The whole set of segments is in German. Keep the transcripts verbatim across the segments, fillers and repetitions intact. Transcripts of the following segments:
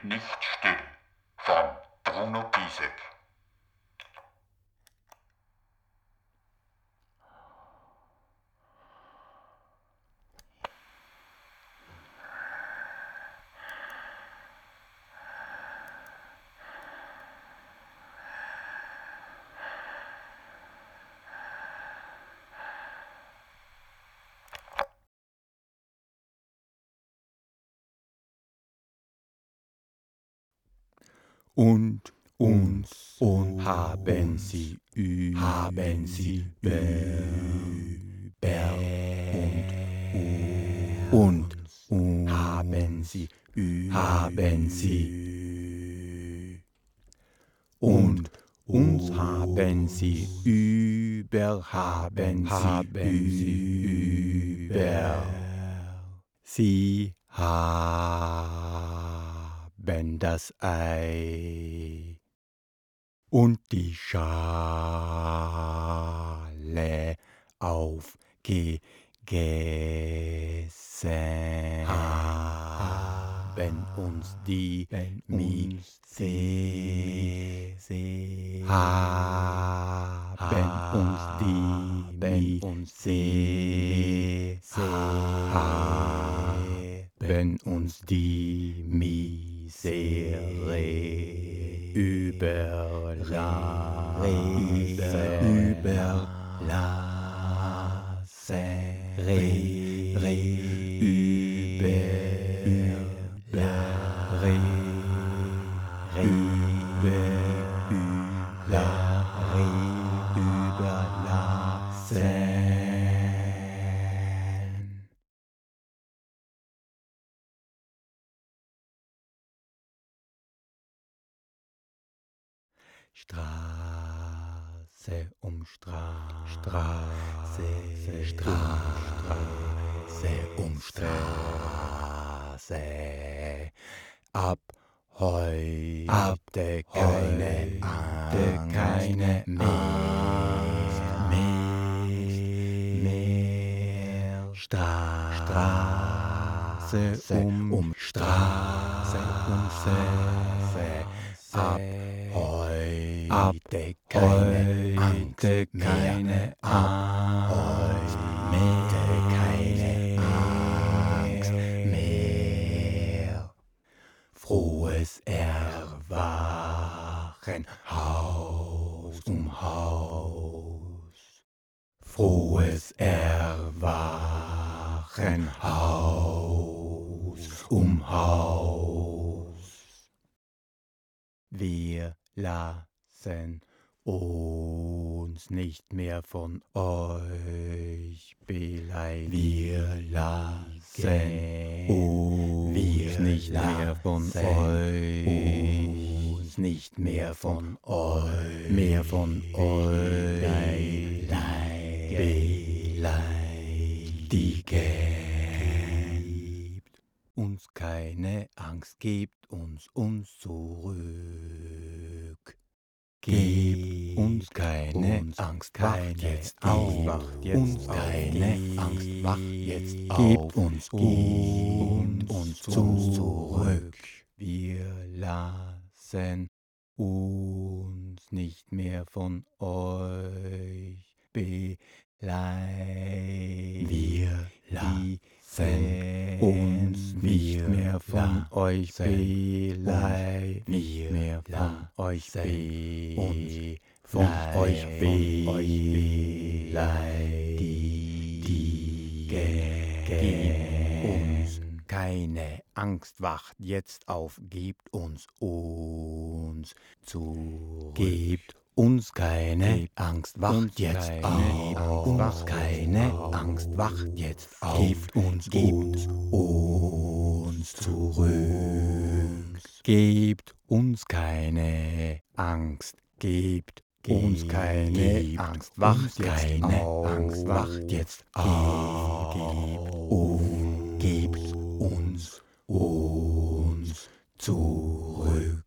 nicht still von Bruno Piesek. Und uns und haben sie über, haben sie über und, und, und haben sie über, haben sie und uns haben sie über, haben, haben sie über, sie haben das Ei und die Schale aufgegessen, haben uns die Miese, haben uns die Miese, haben uns die Misere überlassen, überlassen, re, re, über, über, re, re, über, über, re, überlassen. Straße um Straße, Straße, Straße um Straße. Ab heute, ab keine Angst, keine Angst mehr, mehr. Straße um, um Straße um Straße. Ab heute, ab keine Angst mehr, ab heute keine Angst mehr. Frohes Erwachen, Haus um Haus. Frohes Erwachen, Haus um Haus. Wir lassen uns nicht mehr von euch beleidigen. Wir lassen uns nicht mehr von euch, uns nicht mehr von euch, mehr von euch beleidigen. Uns keine Angst, gebt uns uns zurück. Gebt uns keine uns Angst, keine jetzt auf, wacht jetzt uns keine Angst, wacht jetzt auf. Gebt uns uns, uns zurück. Wir lassen uns nicht mehr von euch beleidigen. Wir lassen uns nicht mehr von euch beleidigen, nicht mehr von euch beleidigen, von euch beleidigen. Uns keine Angst, wacht jetzt auf, gebt uns uns zurück. Gebt uns keine Angst, wacht jetzt auf. Uns keine Angst, wacht jetzt auf. Gebt uns uns zurück. Gebt uns keine Angst, gebt uns keine Angst, wacht jetzt auf. Angst, wacht jetzt auf. Gebt uns uns zurück.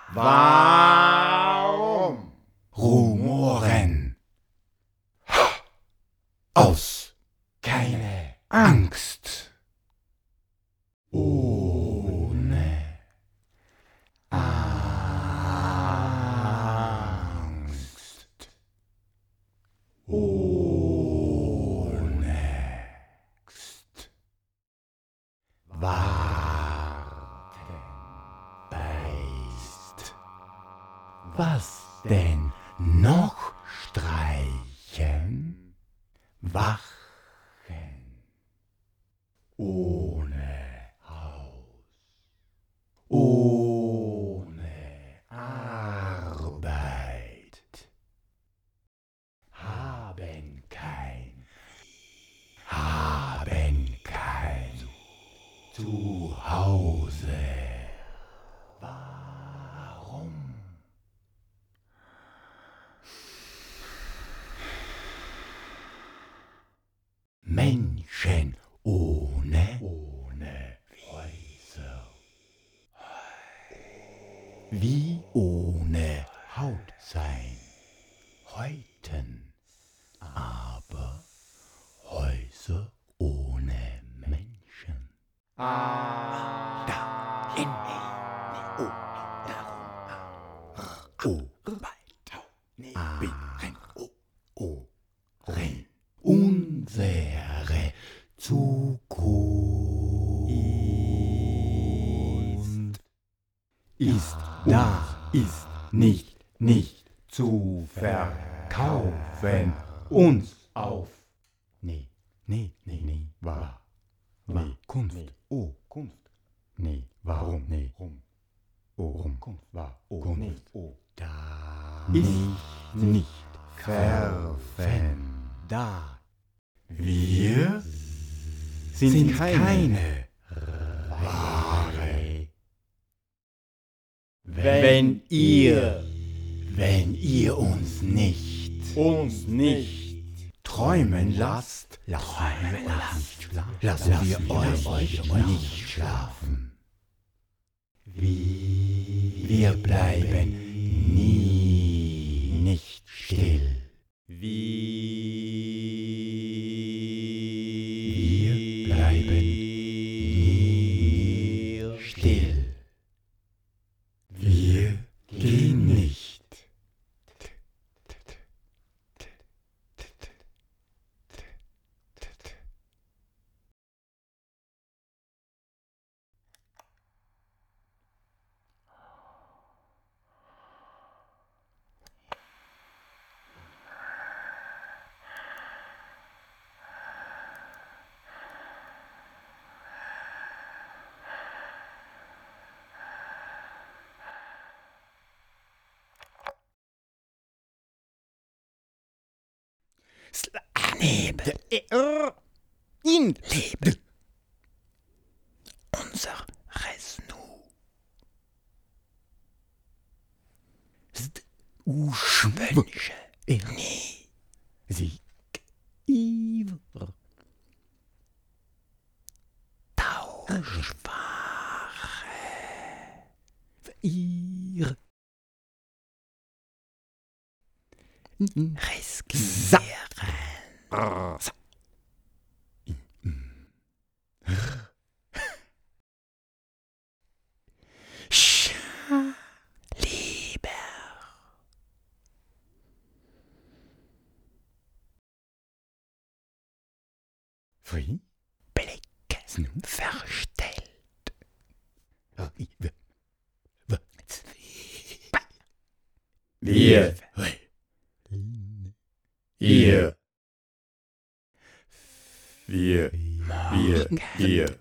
Warum? Rumoren. Aus. Keine Angst. Ohne Angst. Ohne Angst. Warten. Beißt. Was denn noch streichen? Wachen. Ohne Haus. Ohne Arbeit. Haben kein. Haben kein Zuhause. Warum? Menschen ohne, ohne Häuser. Wie ohne Haut sein. Häuten, aber Häuser ohne Menschen. Ah, da, in, oh, darum, oh, weiter, bin, ren, oh, oh, ren, unsere Zukunft ist da, ist nicht, nicht zu verkaufen, uns auf. Nee, nee, nee, nee, war, nee, Kunst, oh, Kunst, nee, warum, nee, rum, oh, rum, Kunst, war, oh, Kunst, oh, da, ist nicht verfen, da. Wir sind, sind keine, keine Ware. Wenn, wenn ihr, wenn ihr uns nicht, uns nicht träumen lasst, träumen lasst, lassen, lassen wir, wir euch nicht schlafen. Wir, wir bleiben nie nicht still. Wir bleiben nie still. Wir gehen nicht. Lebe, ihn lebe, unser Resnu. Uschwönsche, nie, Sieg, Ivr, Tauschwache, ihr, riskieren. So. Scha, lieber. Wie? Blicken verstellt. Wir. Ihr. Wir, wir, wir.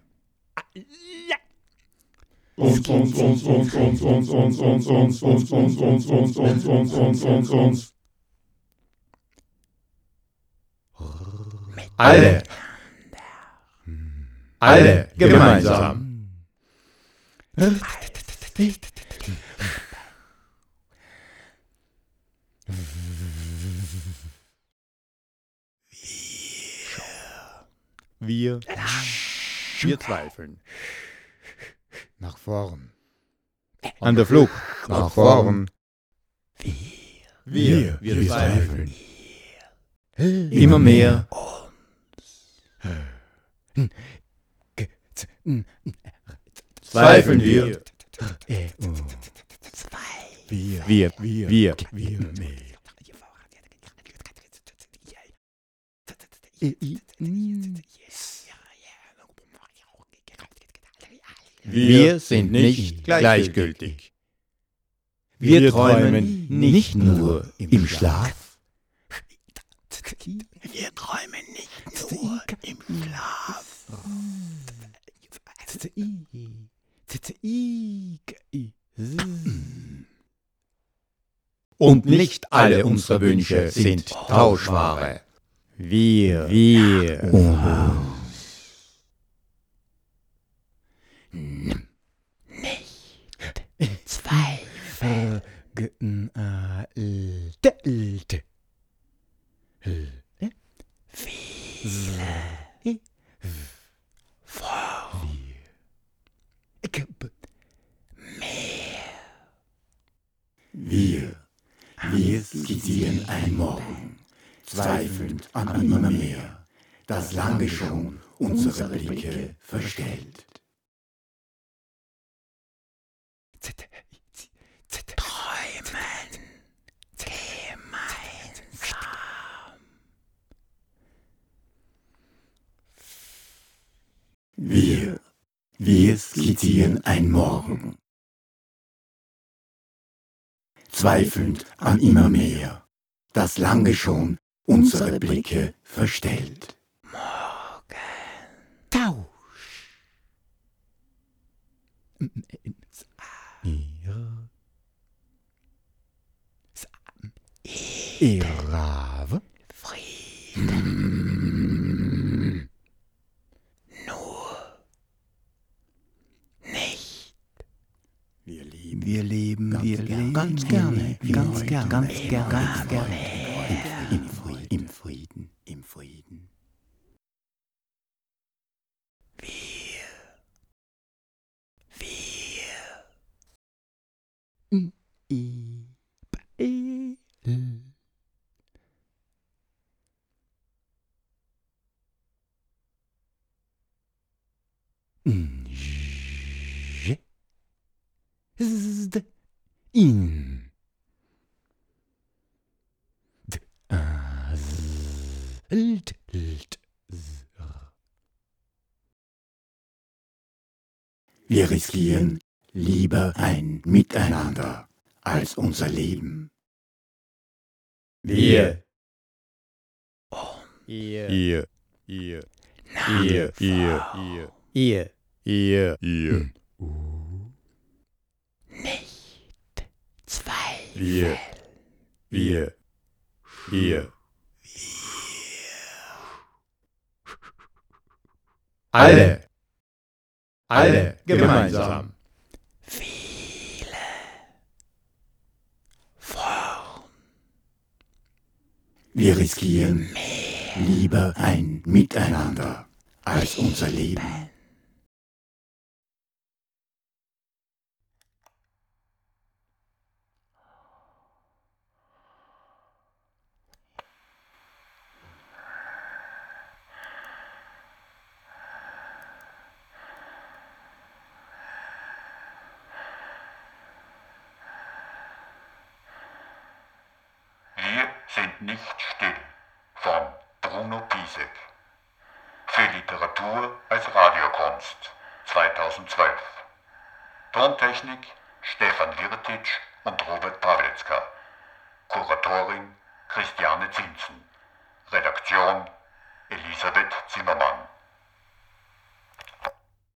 Uns, uns, uns, uns, uns, uns, uns, uns, uns, uns, uns, uns, uns, uns, uns, uns, uns, uns. Alle. Alle gemeinsam. Wir, wir zweifeln. Nach vorn. An der Flucht. nach vorn. Wir, wir, wir zweifeln. Immer mehr. Zweifeln wir. Wir, wir, wir, wir. Wir sind nicht gleichgültig. Wir träumen nicht nur im Schlaf. Wir träumen nicht nur im Schlaf. Und nicht alle unsere Wünsche sind Tauschware. Wir, wir, uns. Nicht Zweifel. Viele vor mehr. Wir, wir skizzieren ein Morgen, zweifelnd an immer mehr, das lange schon unsere Blicke verstellt. Träumen gemeinsam. Wir, wir skizzieren ein Morgen, zweifelnd an immer mehr, das lange schon unsere Blicke verstellt. Morgen. Tausch. Ihr. Irave. Frieden. Nur nicht. Wir lieben, wir leben, ganz wir leben ganz gerne, ganz gerne, ganz gerne, ganz gerne. Im Frieden, im Frieden, im Frieden. Wir, wir. I, I, L. J. Z. In. D. A. Z. Lt. Lt. Z. Wir riskieren lieber ein Miteinander als unser Leben. Wir. Ihr, Ihr, ihr, ihr, ihr, ihr, ihr, ihr, ihr. nicht Zweifel. Wir, wir, wir. Alle, alle gemeinsam. Viele vorn. Wir riskieren lieber ein Miteinander als unser Leben. Wir sind nicht still von Bruno Piesek. Für Literatur als Radiokunst zweitausendzwölf. Tontechnik Stefan Wirtitsch und Robert Pawlitzka. Kuratorin Christiane Zinzen. Redaktion Elisabeth Zimmermann.